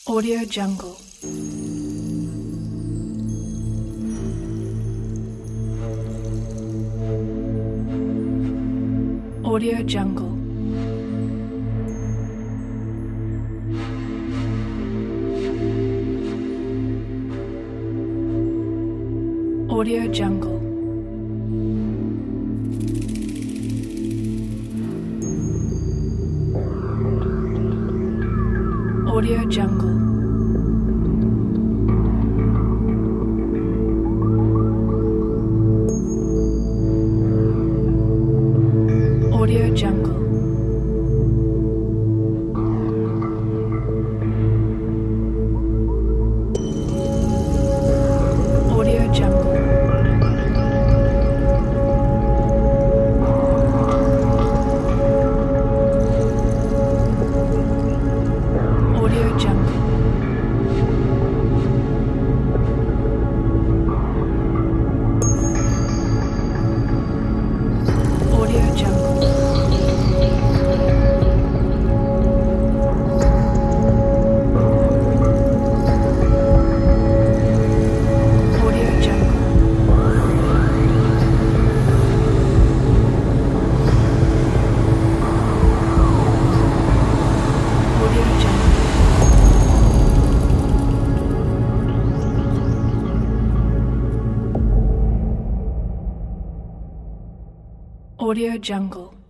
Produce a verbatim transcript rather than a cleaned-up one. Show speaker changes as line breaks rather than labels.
Audio Jungle. Audio Jungle. Audio Jungle. Audio Jungle. Audio Jungle. Audio Jungle. Audio Jungle. Audio Jungle. Audio Jungle. Audio Jungle. Audio Jungle.